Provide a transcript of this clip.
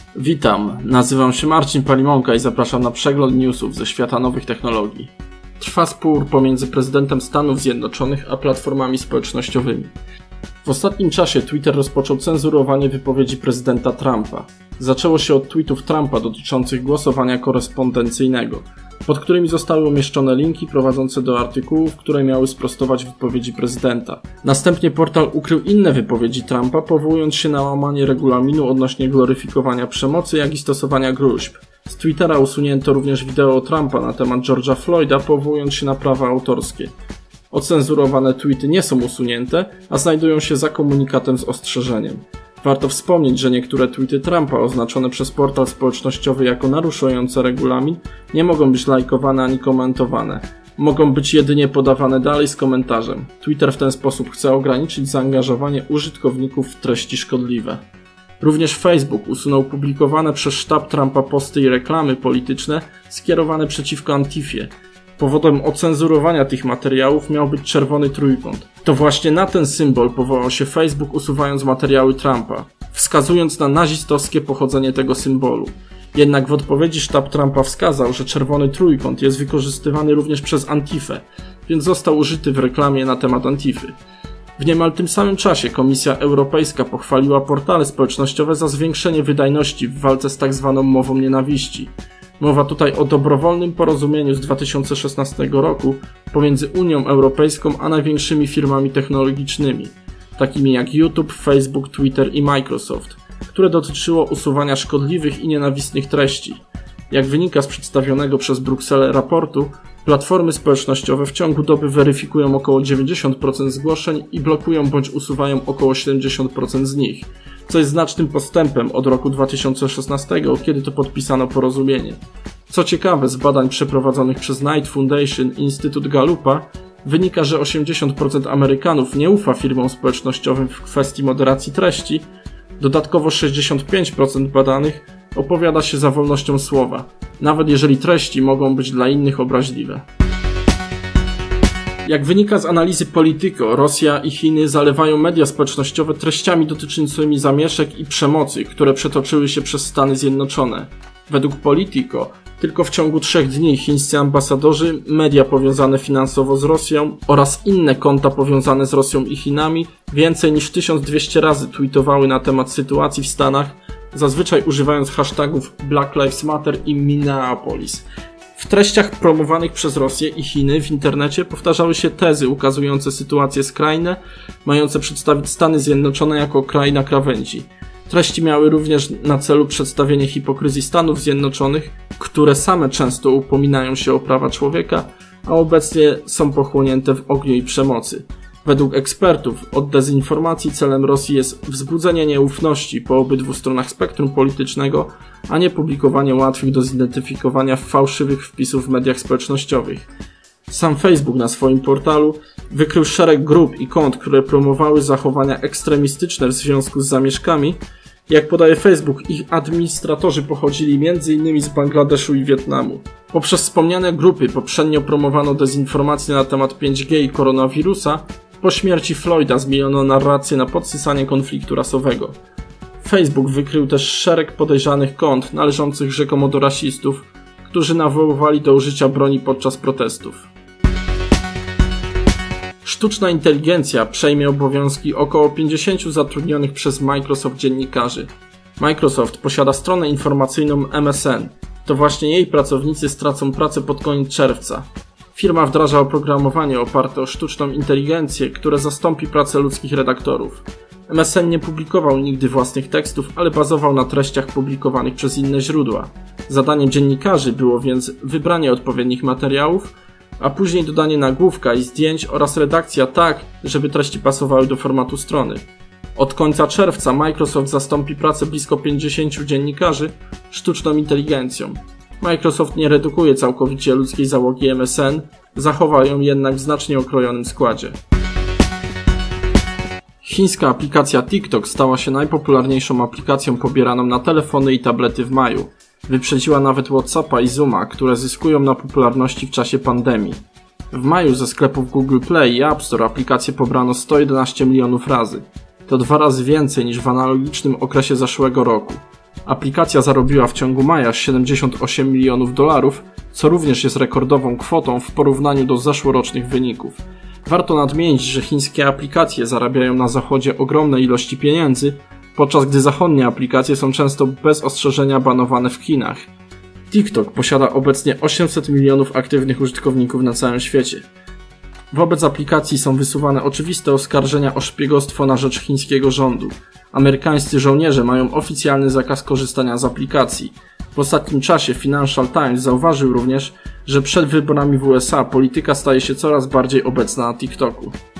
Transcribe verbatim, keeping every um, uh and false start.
Witam, nazywam się Marcin Palimonka i zapraszam na przegląd newsów ze świata nowych technologii. Trwa spór pomiędzy prezydentem Stanów Zjednoczonych a platformami społecznościowymi. W ostatnim czasie Twitter rozpoczął cenzurowanie wypowiedzi prezydenta Trumpa. Zaczęło się od tweetów Trumpa dotyczących głosowania korespondencyjnego, pod którymi zostały umieszczone linki prowadzące do artykułów, które miały sprostować wypowiedzi prezydenta. Następnie portal ukrył inne wypowiedzi Trumpa, powołując się na łamanie regulaminu odnośnie gloryfikowania przemocy, jak i stosowania gróźb. Z Twittera usunięto również wideo Trumpa na temat George'a Floyda, powołując się na prawa autorskie. Ocenzurowane tweety nie są usunięte, a znajdują się za komunikatem z ostrzeżeniem. Warto wspomnieć, że niektóre tweety Trumpa oznaczone przez portal społecznościowy jako naruszające regulamin nie mogą być lajkowane ani komentowane. Mogą być jedynie podawane dalej z komentarzem. Twitter w ten sposób chce ograniczyć zaangażowanie użytkowników w treści szkodliwe. Również Facebook usunął publikowane przez sztab Trumpa posty i reklamy polityczne skierowane przeciwko Antifie. Powodem ocenzurowania tych materiałów miał być czerwony trójkąt. To właśnie na ten symbol powołał się Facebook, usuwając materiały Trumpa, wskazując na nazistowskie pochodzenie tego symbolu. Jednak w odpowiedzi sztab Trumpa wskazał, że czerwony trójkąt jest wykorzystywany również przez Antifę, więc został użyty w reklamie na temat Antify. W niemal tym samym czasie Komisja Europejska pochwaliła portale społecznościowe za zwiększenie wydajności w walce z tzw. mową nienawiści. Mowa tutaj o dobrowolnym porozumieniu z dwa tysiące szesnastego roku pomiędzy Unią Europejską a największymi firmami technologicznymi, takimi jak YouTube, Facebook, Twitter i Microsoft, które dotyczyło usuwania szkodliwych i nienawistnych treści. Jak wynika z przedstawionego przez Brukselę raportu, platformy społecznościowe w ciągu doby weryfikują około dziewięćdziesiąt procent zgłoszeń i blokują bądź usuwają około siedemdziesiąt procent z nich, co jest znacznym postępem od roku dwa tysiące szesnastego, kiedy to podpisano porozumienie. Co ciekawe, z badań przeprowadzonych przez Knight Foundation i Instytut Gallupa wynika, że osiemdziesiąt procent Amerykanów nie ufa firmom społecznościowym w kwestii moderacji treści. Dodatkowo sześćdziesiąt pięć procent badanych opowiada się za wolnością słowa, nawet jeżeli treści mogą być dla innych obraźliwe. Jak wynika z analizy Politico, Rosja i Chiny zalewają media społecznościowe treściami dotyczącymi zamieszek i przemocy, które przetoczyły się przez Stany Zjednoczone. Według Politico, tylko w ciągu trzech dni chińscy ambasadorzy, media powiązane finansowo z Rosją oraz inne konta powiązane z Rosją i Chinami więcej niż tysiąc dwieście razy tweetowały na temat sytuacji w Stanach, zazwyczaj używając hashtagów Black Lives Matter i Minneapolis. W treściach promowanych przez Rosję i Chiny w internecie powtarzały się tezy ukazujące sytuacje skrajne, mające przedstawić Stany Zjednoczone jako kraj na krawędzi. Treści miały również na celu przedstawienie hipokryzji Stanów Zjednoczonych, które same często upominają się o prawa człowieka, a obecnie są pochłonięte w ogniu i przemocy. Według ekspertów od dezinformacji celem Rosji jest wzbudzenie nieufności po obydwu stronach spektrum politycznego, a nie publikowanie łatwych do zidentyfikowania fałszywych wpisów w mediach społecznościowych. Sam Facebook na swoim portalu wykrył szereg grup i kont, które promowały zachowania ekstremistyczne w związku z zamieszkami. Jak podaje Facebook, ich administratorzy pochodzili między innymi z Bangladeszu i Wietnamu. Poprzez wspomniane grupy poprzednio promowano dezinformację na temat pięć G i koronawirusa. Po śmierci Floyda zmieniono narrację na podsycanie konfliktu rasowego. Facebook wykrył też szereg podejrzanych kont należących rzekomo do rasistów, którzy nawoływali do użycia broni podczas protestów. Sztuczna inteligencja przejmie obowiązki około pięćdziesięciu zatrudnionych przez Microsoft dziennikarzy. Microsoft posiada stronę informacyjną M S N. To właśnie jej pracownicy stracą pracę pod koniec czerwca. Firma wdraża oprogramowanie oparte o sztuczną inteligencję, które zastąpi pracę ludzkich redaktorów. M S N nie publikował nigdy własnych tekstów, ale bazował na treściach publikowanych przez inne źródła. Zadaniem dziennikarzy było więc wybranie odpowiednich materiałów, a później dodanie nagłówka i zdjęć oraz redakcja tak, żeby treści pasowały do formatu strony. Od końca czerwca Microsoft zastąpi pracę blisko pięćdziesięciu dziennikarzy sztuczną inteligencją. Microsoft nie redukuje całkowicie ludzkiej załogi M S N, zachowa ją jednak w znacznie okrojonym składzie. Chińska aplikacja TikTok stała się najpopularniejszą aplikacją pobieraną na telefony i tablety w maju. Wyprzedziła nawet WhatsAppa i Zooma, które zyskują na popularności w czasie pandemii. W maju ze sklepów Google Play i App Store aplikację pobrano sto jedenaście milionów razy. To dwa razy więcej niż w analogicznym okresie zeszłego roku. Aplikacja zarobiła w ciągu maja siedemdziesiąt osiem milionów dolarów, co również jest rekordową kwotą w porównaniu do zeszłorocznych wyników. Warto nadmienić, że chińskie aplikacje zarabiają na zachodzie ogromne ilości pieniędzy, podczas gdy zachodnie aplikacje są często bez ostrzeżenia banowane w Chinach. TikTok posiada obecnie osiemset milionów aktywnych użytkowników na całym świecie. Wobec aplikacji są wysuwane oczywiste oskarżenia o szpiegostwo na rzecz chińskiego rządu. Amerykańscy żołnierze mają oficjalny zakaz korzystania z aplikacji. W ostatnim czasie Financial Times zauważył również, że przed wyborami w U S A polityka staje się coraz bardziej obecna na TikToku.